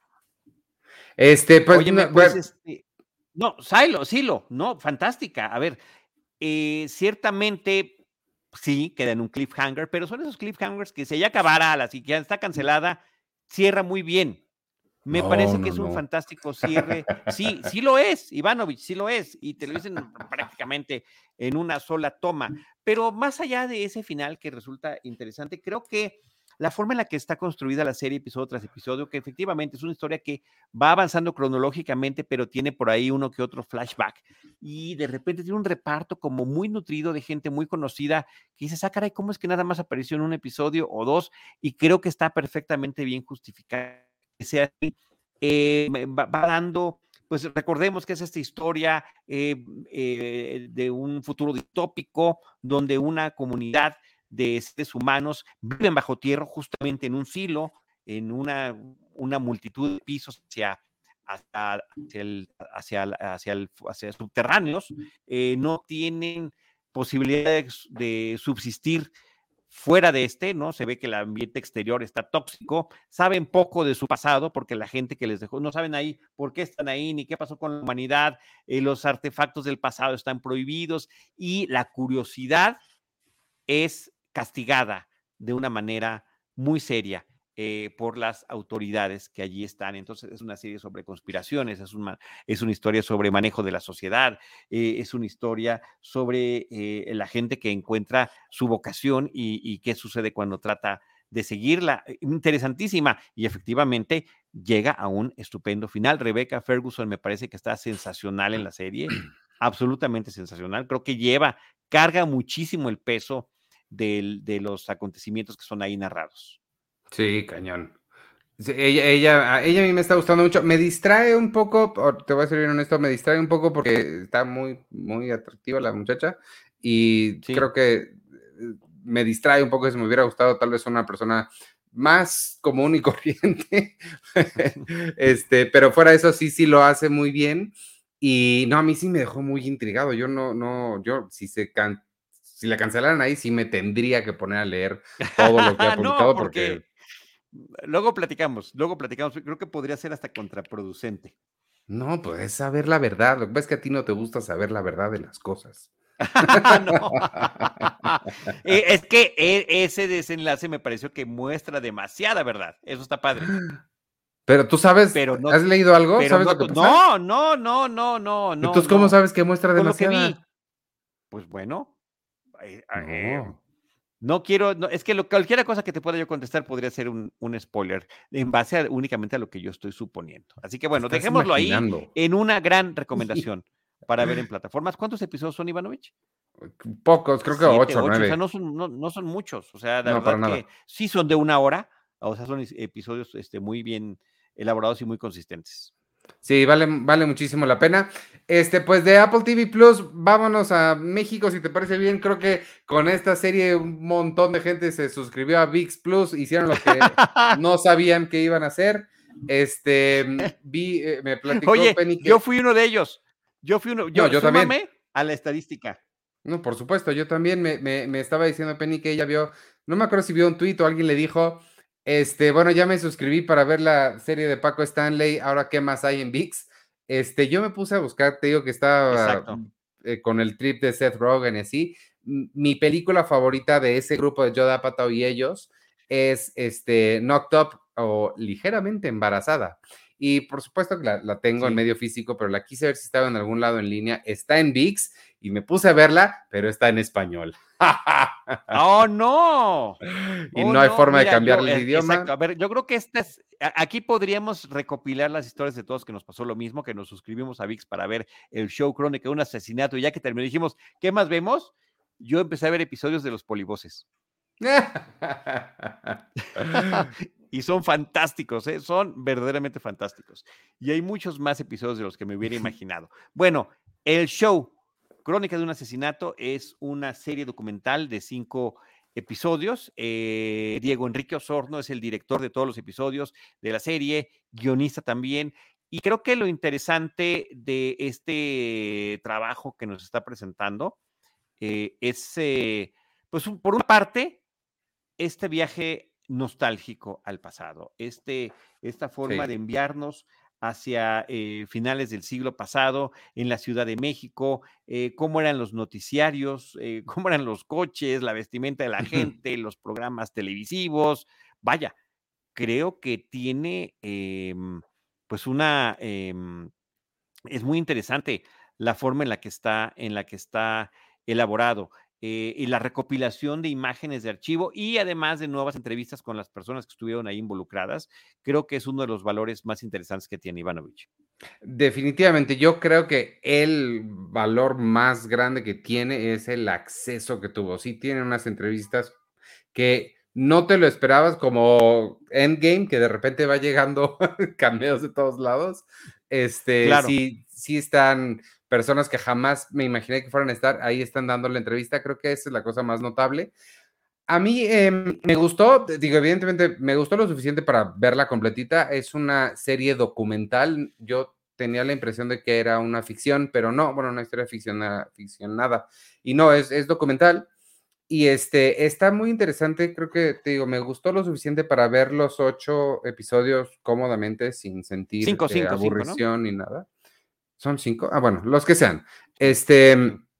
Este, pues, Oye, no, pues, bueno. este, no, Silo, Silo, no, fantástica. A ver, eh, ciertamente, sí, queda en un cliffhanger, pero son esos cliffhangers que si ya acabara, la si ya está cancelada, cierra muy bien. Me No, parece que no, es un no. fantástico cierre. Sí, sí lo es, Ivanovich, sí lo es, y te lo dicen prácticamente en una sola toma. Pero más allá de ese final que resulta interesante, creo que la forma en la que está construida la serie episodio tras episodio, que efectivamente es una historia que va avanzando cronológicamente, pero tiene por ahí uno que otro flashback. Y de repente tiene un reparto como muy nutrido de gente muy conocida que dices, ah, caray, ¿cómo es que nada más apareció en un episodio o dos? Y creo que está perfectamente bien justificado que sea así. Eh, va, va dando, pues recordemos que es esta historia eh, eh, de un futuro distópico donde una comunidad de seres humanos viven bajo tierra, justamente en un silo, en una, una multitud de pisos hacia, hacia, hacia, el, hacia, hacia, el, hacia subterráneos, eh, no tienen posibilidades de subsistir fuera de este, ¿no? Se ve que el ambiente exterior está tóxico, saben poco de su pasado, porque la gente que les dejó, no saben ahí por qué están ahí, ni qué pasó con la humanidad, eh, los artefactos del pasado están prohibidos, y la curiosidad es castigada de una manera muy seria eh, por las autoridades que allí están. Entonces es una serie sobre conspiraciones, es una, es una historia sobre manejo de la sociedad, eh, es una historia sobre eh, la gente que encuentra su vocación y, y qué sucede cuando trata de seguirla. Interesantísima, y efectivamente llega a un estupendo final. Rebecca Ferguson me parece que está sensacional en la serie, absolutamente sensacional. Creo que lleva, carga muchísimo el peso de, de los acontecimientos que son ahí narrados. Sí, cañón. Sí, ella, ella, a ella a mí me está gustando mucho. Me distrae un poco, te voy a ser bien honesto, me distrae un poco porque está muy, muy atractiva la muchacha y Sí. creo que me distrae un poco. Si me hubiera gustado tal vez una persona más común y corriente, este, pero fuera de eso sí, sí lo hace muy bien. Y no, a mí sí me dejó muy intrigado. Yo no, no, yo si se can, si la cancelaran ahí, sí me tendría que poner a leer todo lo que ha No, publicado porque... porque luego platicamos, luego platicamos. Creo que podría ser hasta contraproducente. No, pues es saber la verdad. Lo que pasa es que a ti no te gusta saber la verdad de las cosas. No. Eh, es que e- ese desenlace me pareció que muestra demasiada verdad. Eso está padre. Pero tú sabes, Pero no, ¿has leído algo? pero ¿Sabes no, lo que pasa? no, no, no, no, no, no, Entonces, ¿cómo no. sabes que muestra Con lo que demasiada? vi, pues bueno, eh, eh, No. no quiero, no, es que lo, cualquier cosa que te pueda yo contestar podría ser un, un spoiler en base a, únicamente a lo que yo estoy suponiendo. Así que Te bueno, estás dejémoslo ahí imaginando. en una gran recomendación para ver en plataformas. ¿Cuántos episodios son, Ivanovich? Pocos, creo que Siete, ocho o ocho, o sea, nueve. no son, no, no son muchos. O sea, la No, para verdad que nada. sí son de una hora, o sea, son episodios este, muy bien elaborados y muy consistentes. Sí, vale, vale muchísimo la pena. Este, pues de Apple T V Plus, vámonos a México, si te parece bien. Creo que con esta serie un montón de gente se suscribió a ViX Plus, hicieron lo que no sabían que iban a hacer. Este, vi, eh, me platicó Oye, Penny yo que... fui uno de ellos. Yo fui uno, No, yo, yo también. súmame a la estadística. No, por supuesto, yo también me, me, me estaba diciendo Penny que ella vio, no me acuerdo si vio un tuit o alguien le dijo, este, bueno, ya me suscribí para ver la serie de Paco Stanley, ahora qué más hay en ViX. Este, yo me puse a buscar, te digo que estaba Exacto. eh, con el trip de Seth Rogen y así. M- Mi película favorita de ese grupo de Judd Apatow y ellos es este, Knocked Up o Ligeramente Embarazada. Y por supuesto que la, la tengo en Sí. medio físico, pero la quise ver si estaba en algún lado en línea. Está en ViX y me puse a verla, pero está en español. ¡Oh, no! Y Oh, no hay no, forma de mira, yo, cambiarle el eh, exacto. idioma. A ver, yo creo que esta es, a- aquí podríamos recopilar las historias de todos que nos pasó lo mismo, que nos suscribimos a ViX para ver el show Crónica de un asesinato, y ya que terminó, dijimos, ¿qué más vemos? Yo empecé a ver episodios de Los Polivoces. Y son fantásticos, ¿eh? Son verdaderamente fantásticos. Y hay muchos más episodios de los que me hubiera imaginado. Bueno, el show Crónica de un asesinato es una serie documental de cinco episodios. Eh, Diego Enrique Osorno es el director de todos los episodios de la serie, guionista también. Y creo que lo interesante de este trabajo que nos está presentando eh, es, eh, pues, un, por una parte, este viaje nostálgico al pasado, este, esta forma Sí. de enviarnos hacia eh, finales del siglo pasado en la Ciudad de México, eh, cómo eran los noticiarios, eh, cómo eran los coches, la vestimenta de la gente, los programas televisivos. Vaya, creo que tiene, em, pues una, em, es muy interesante la forma en la que está, en la que está elaborado. Eh, y la recopilación de imágenes de archivo y además de nuevas entrevistas con las personas que estuvieron ahí involucradas, creo que es uno de los valores más interesantes que tiene Ivanovich. Definitivamente, yo creo que el valor más grande que tiene es el acceso que tuvo. Sí tiene unas entrevistas que no te lo esperabas, como Endgame, que de repente va llegando cameos de todos lados. Este, Claro. sí, sí están personas que jamás me imaginé que fueran a estar, ahí están dando la entrevista. Creo que esa es la cosa más notable. A mí eh, me gustó, digo, evidentemente me gustó lo suficiente para verla completita. Es una serie documental. Yo tenía la impresión de que era una ficción, pero no, bueno, una historia ficcionada, ficcionada. Y no, es, es documental. Y este, está muy interesante. Creo que, te digo, me gustó lo suficiente para ver los ocho episodios cómodamente, sin sentir Cinco, eh, cinco, cinco, ¿no? aburrición ni nada. ¿Son cinco? Ah, bueno, los que sean. Este,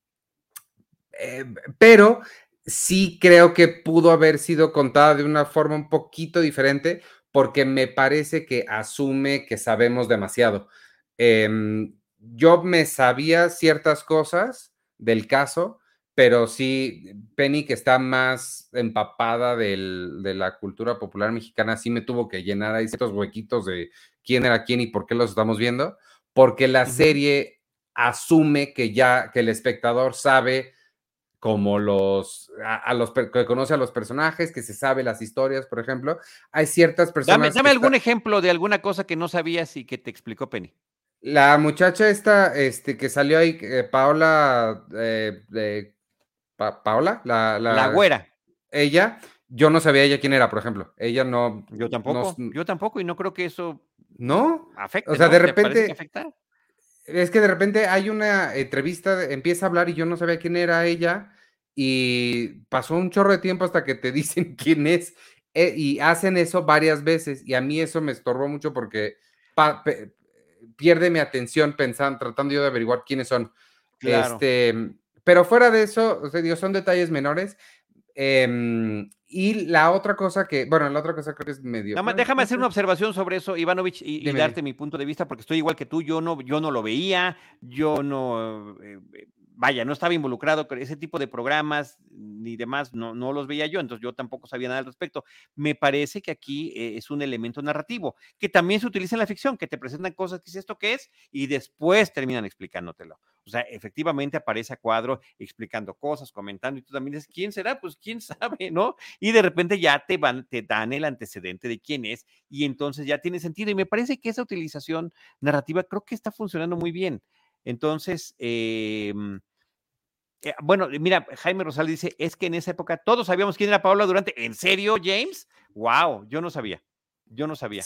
eh, pero sí creo que pudo haber sido contada de una forma un poquito diferente, porque me parece que asume que sabemos demasiado. Eh, yo me sabía ciertas cosas del caso, pero sí, Penny, que está más empapada del, de la cultura popular mexicana, sí me tuvo que llenar ahí ciertos huequitos de quién era quién y por qué los estamos viendo, porque la uh-huh. serie asume que ya, que el espectador sabe como los, a, a los, que conoce a los personajes, que se sabe las historias, por ejemplo. Hay ciertas personas... Dame, dame algún está... ejemplo de alguna cosa que no sabías y que te explicó Penny. La muchacha esta, este, que salió ahí, eh, Paola, eh, eh, pa Paola, la, la... La güera. Ella, yo no sabía ella quién era, por ejemplo. Ella no... Yo tampoco, no, yo tampoco, y no creo que eso... ¿No? Afecte, o sea, ¿no? de repente... Que afecta? Es que de repente hay una entrevista, empieza a hablar y yo no sabía quién era ella, y pasó un chorro de tiempo hasta que te dicen quién es, eh, y hacen eso varias veces, y a mí eso me estorbó mucho porque pa, pe, pierde mi atención pensando, tratando yo de averiguar quiénes son. Claro. Este, pero fuera de eso, o sea, digo, son detalles menores. Eh, y la otra cosa que, bueno, la otra cosa creo que es medio... Nada más, déjame hacer una observación sobre eso, Ivanovich, y, y darte mi punto de vista, porque estoy igual que tú, yo no, yo no lo veía, yo no, eh, vaya, no estaba involucrado con ese tipo de programas ni demás, no, no los veía yo, entonces yo tampoco sabía nada al respecto. Me parece que aquí eh, es un elemento narrativo, que también se utiliza en la ficción, que te presentan cosas, que dices esto qué es, y después terminan explicándotelo. O sea, efectivamente aparece a cuadro explicando cosas, comentando, y tú también dices, ¿quién será? Pues quién sabe, ¿no? Y de repente ya te, van, te dan el antecedente de quién es, y entonces ya tiene sentido. Y me parece que esa utilización narrativa creo que está funcionando muy bien. Entonces, eh, eh, bueno, mira, Jaime Rosal dice, es que en esa época todos sabíamos quién era Paola Durante. ¿En serio, James? Wow, yo no sabía, yo no sabía.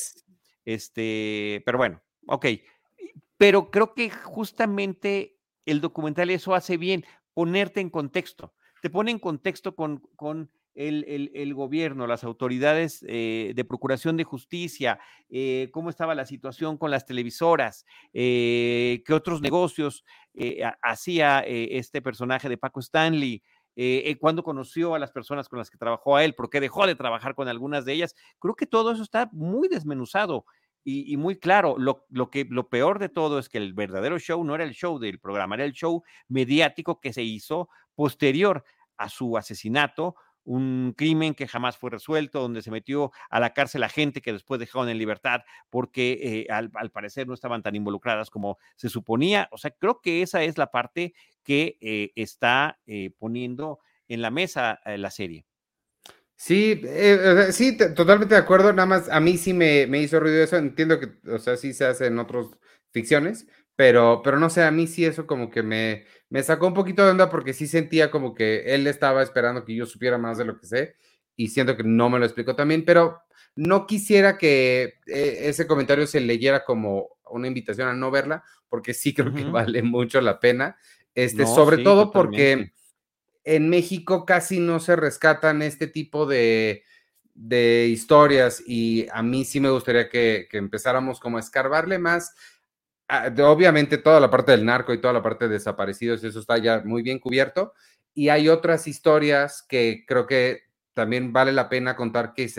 Este, pero bueno, ok. Pero creo que justamente el documental eso hace bien, ponerte en contexto. Te pone en contexto con, con el, el, el gobierno, las autoridades eh, de procuración de justicia, eh, cómo estaba la situación con las televisoras, eh, qué otros negocios eh, hacía eh, este personaje de Paco Stanley, eh, eh, cuándo conoció a las personas con las que trabajó a él, por qué dejó de trabajar con algunas de ellas. Creo que todo eso está muy desmenuzado. Y, y muy claro, lo, lo, que, lo peor de todo es que el verdadero show no era el show del programa, era el show mediático que se hizo posterior a su asesinato, un crimen que jamás fue resuelto, donde se metió a la cárcel a gente que después dejaron en libertad porque eh, al, al parecer no estaban tan involucradas como se suponía. O sea, creo que esa es la parte que eh, está eh, poniendo en la mesa eh, la serie. Sí, eh, sí, totalmente de acuerdo, nada más a mí sí me, me hizo ruido eso, entiendo que, o sea, sí se hace en otras ficciones, pero, pero no sé, a mí sí eso como que me, me sacó un poquito de onda porque sí sentía como que él estaba esperando que yo supiera más de lo que sé y siento que no me lo explicó también, pero no quisiera que eh, ese comentario se leyera como una invitación a no verla, porque sí creo uh-huh. que vale mucho la pena, este, no, sobre sí, todo totalmente. Porque... en México casi no se rescatan este tipo de, de historias y a mí sí me gustaría que, que empezáramos como a escarbarle más. A, de, obviamente toda la parte del narco y toda la parte de desaparecidos, eso está ya muy bien cubierto. Y hay otras historias que creo que también vale la pena contar que se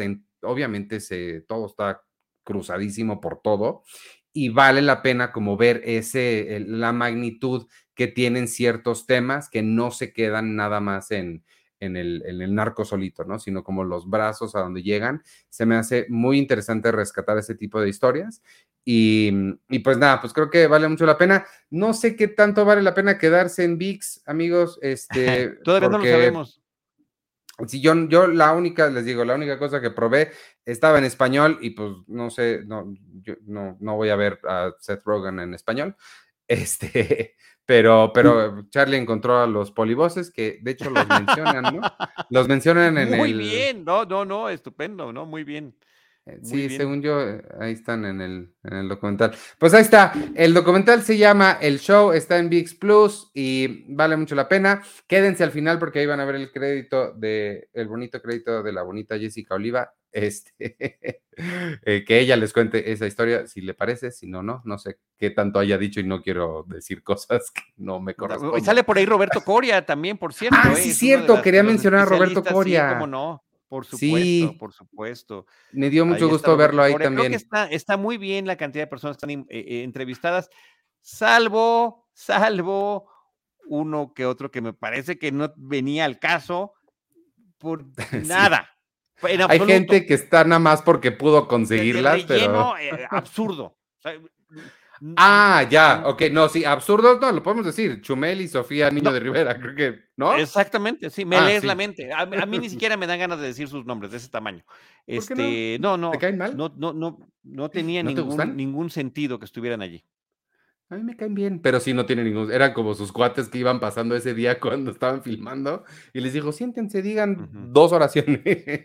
obviamente se, todo está cruzadísimo por todo y vale la pena como ver ese, el, la magnitud que tienen ciertos temas que no se quedan nada más en, en, el, en el narco solito, ¿no? Sino como los brazos a donde llegan. Se me hace muy interesante rescatar ese tipo de historias. Y, y pues nada, pues creo que vale mucho la pena. No sé qué tanto vale la pena quedarse en V I X, amigos. Este, Todavía no lo sabemos. Si yo, yo la única, les digo, la única cosa que probé estaba en español y pues no sé, no, yo no, no voy a ver a Seth Rogen en español. Este, pero, pero Charlie encontró a los polivoces que de hecho los mencionan, ¿no? Los mencionan en Muy el... bien, no, no, no, estupendo, ¿no? Muy bien. Eh, Muy Sí, bien. según yo, eh, ahí están en el, en el documental. Pues ahí está, el documental se llama El Show, está en V I X Plus y vale mucho la pena. Quédense al final porque ahí van a ver el crédito de, el bonito crédito de la bonita Jessica Oliva, este, eh, que ella les cuente esa historia, si le parece, si no, no, no sé qué tanto haya dicho y no quiero decir cosas que no me Y corresponden. sale por ahí Roberto Coria también, por cierto. Ah, eh, sí, es uno de cierto, las- quería de los mencionar a Roberto especialistas, Coria. Sí, cómo no, por supuesto, Sí, por supuesto. me dio mucho Ahí está gusto Roberto verlo ahí Coria. Creo que también. está, está muy bien la cantidad de personas que están eh, eh, entrevistadas, salvo, salvo uno que otro que me parece que no venía al caso por Sí. nada, en Hay absoluto. gente que está nada más porque pudo El, el conseguirlas, relleno pero... eh, absurdo. O sea, n- Ah, ya, n- ok, no, sí, absurdos no, lo podemos decir. Chumel y Sofía Niño no, de Rivera, creo que, ¿no? exactamente, sí, me Ah, lees la sí. mente. A, a mí ni siquiera me dan ganas de decir sus nombres de ese tamaño. ¿Por qué no? Este, no, ¿Te no, caen mal? no, no, no, no tenía ¿No te ningún, gustan? ningún sentido que estuvieran allí. A mí me caen bien, pero sí no tienen ningún... Eran como sus cuates que iban pasando ese día cuando estaban filmando y les dijo, siéntense, digan Ujú. dos oraciones.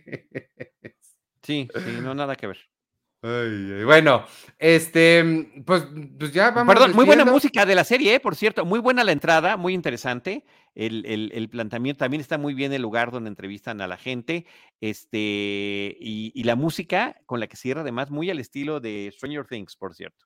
Sí, sí, no, nada que ver. Ay, ay, bueno, este, pues, pues ya vamos Perdón, muy buena despidiendo. música de la serie, ¿eh? Por cierto, muy buena la entrada, muy interesante. El, el, el planteamiento también está muy bien el lugar donde entrevistan a la gente. Este, y, y la música con la que cierra, además, muy al estilo de Stranger Things, por cierto.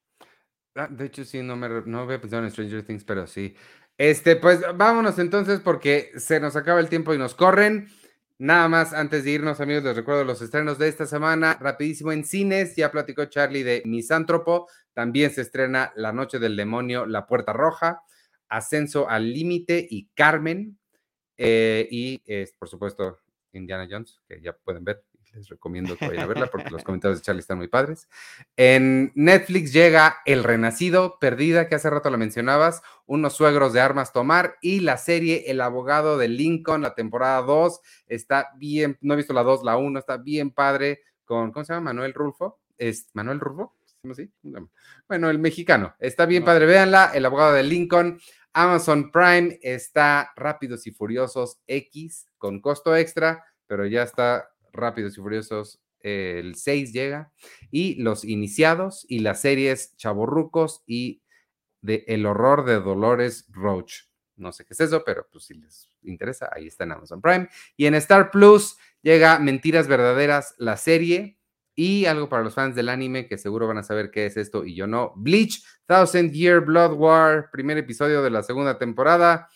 Ah, de hecho, sí, no me re- no había pensado en Stranger Things, pero sí. Este, pues vámonos entonces porque se nos acaba el tiempo y nos corren. Nada más antes de irnos, amigos, les recuerdo los estrenos de esta semana. Rapidísimo en cines, ya platicó Charlie de Misántropo. También se estrena La Noche del Demonio, La Puerta Roja, Ascenso al Límite y Carmen. Eh, y eh, por supuesto, Indiana Jones, que ya pueden ver. Les recomiendo que vayan a verla porque los comentarios de Charlie están muy padres. En Netflix llega El Renacido, Perdida, que hace rato la mencionabas, Unos suegros de armas tomar, y la serie El abogado de Lincoln, la temporada dos, está bien, no he visto la dos, la uno, está bien padre, con, ¿cómo se llama? Manuel Rulfo, ¿es Manuel Rulfo? ¿Sí? Bueno, el mexicano, está bien No padre, sé. véanla, El abogado de Lincoln. Amazon Prime está Rápidos y Furiosos X con costo extra, pero ya está Rápidos y Furiosos, eh, el seis llega, y Los Iniciados y las series Chavorrucos y de El Horror de Dolores Roach. No sé qué es eso, pero pues si les interesa, ahí está en Amazon Prime. Y en Star Plus llega Mentiras Verdaderas, la serie, y algo para los fans del anime que seguro van a saber qué es esto y yo no. Bleach, Thousand Year Blood War, primer episodio de la segunda temporada.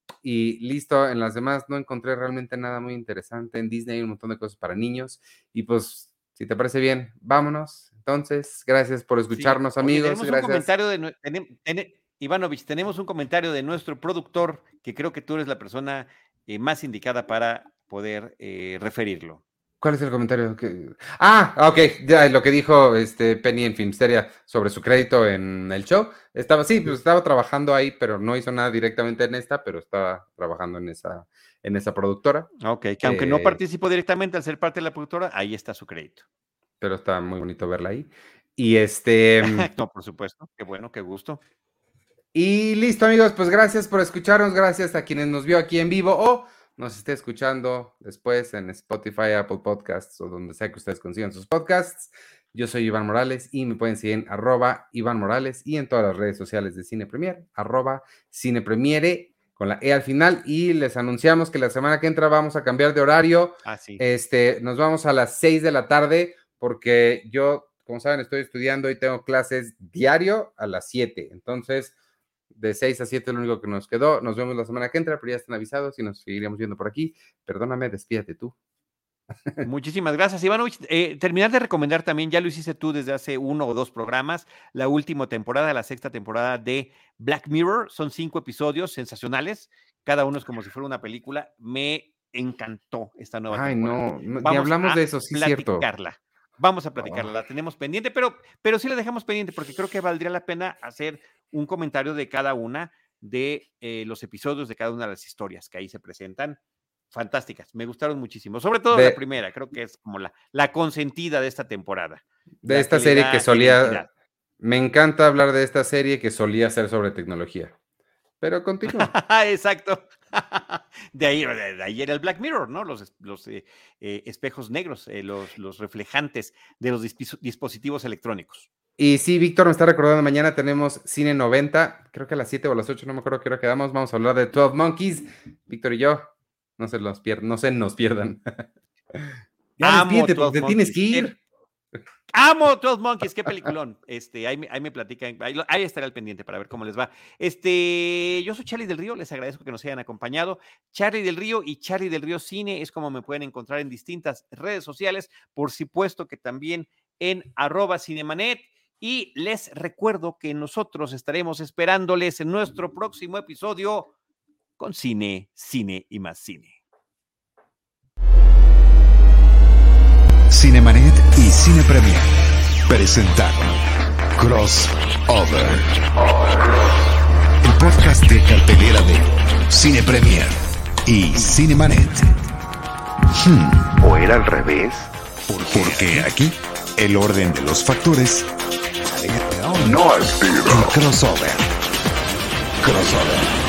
Y listo, en las demás no encontré realmente nada muy interesante. En Disney hay un montón de cosas para niños. Y pues, si te parece bien, vámonos. Entonces, gracias por Sí. escucharnos, Oye, amigos. tenemos un Gracias. comentario de nue- tenem- tene- Ivanovich, tenemos un comentario de nuestro productor, que creo que tú eres la persona eh, más indicada para poder eh, referirlo. ¿Cuál es el comentario? que- Ah, ok, ya lo que dijo este Penny en Filmsteria sobre su crédito en el show. Estaba, sí, pues estaba trabajando ahí, pero no hizo nada directamente en esta, pero estaba trabajando en esa, en esa productora. Ok, que aunque no Eh, participó directamente al ser parte de la productora, ahí está su crédito. pero está muy bonito verla ahí. Y este. No, por supuesto, qué bueno, qué gusto. Y listo, amigos, pues gracias por escucharnos, gracias a quienes nos vio aquí en vivo o nos esté escuchando después en Spotify, Apple Podcasts o donde sea que ustedes consigan sus podcasts. Yo soy Iván Morales y me pueden seguir en arroba Iván Morales y en todas las redes sociales de Cine Premier, arroba Cine Premiere con la E al final, y les anunciamos que la semana que entra vamos a cambiar de horario. Ah, sí. Este, nos vamos a las seis de la tarde porque yo, como saben, estoy estudiando y tengo clases diario a las siete. Entonces, de seis a siete es lo único que nos quedó. Nos vemos la semana que entra, pero ya están avisados y nos seguiremos viendo por aquí. Perdóname, despídate tú. Muchísimas gracias, Ivanovich. Eh, terminar de recomendar también, ya lo hiciste tú desde hace uno o dos programas, la última temporada, la sexta temporada de Black Mirror. Son cinco episodios sensacionales, cada uno es como si fuera una película. Me encantó esta nueva Ay, temporada. no, no, ni Vamos hablamos a de eso, sí, cierto. platicarla. Vamos a platicarla, Oh. la tenemos pendiente, pero, pero sí la dejamos pendiente porque creo que valdría la pena hacer un comentario de cada una de eh, los episodios, de cada una de las historias que ahí se presentan. Fantásticas, me gustaron muchísimo, sobre todo De- la primera, creo que es como la, la consentida de esta temporada. De la esta le serie da que solía, identidad. me encanta hablar de esta serie que solía ser sobre tecnología. Pero continúa. Exacto. De ahí, de ahí era el Black Mirror, ¿no? Los, los eh, eh, espejos negros, eh, los, los reflejantes de los disp- dispositivos electrónicos. Y sí, Víctor me está recordando, mañana tenemos Cine noventa, creo que a las siete o a las ocho, no me acuerdo a qué hora quedamos, vamos a hablar de twelve Monkeys, Víctor y yo, no se nos pierdan, no se nos pierdan. Ya Amo despídete, twelve porque te tienes que Monkeys. ir. Amo twelve Monkeys, qué peliculón. Este, ahí, me- ahí me platican, ahí, lo- ahí estaré al pendiente para ver cómo les va. Este, yo soy Charlie del Río, les agradezco que nos hayan acompañado. Charlie del Río y Charlie del Río Cine es como me pueden encontrar en distintas redes sociales, por supuesto que también en arroba cinemanet. Y les recuerdo que nosotros estaremos esperándoles en nuestro próximo episodio con cine, cine y más cine. Cinemanet y Cine Premier presentaron Crossover, el podcast de cartelera de Cine Premier y Cinemanet. Hmm, ¿O era al revés? porque aquí el orden de los factores No, Arturo. en Crossover. Crossover.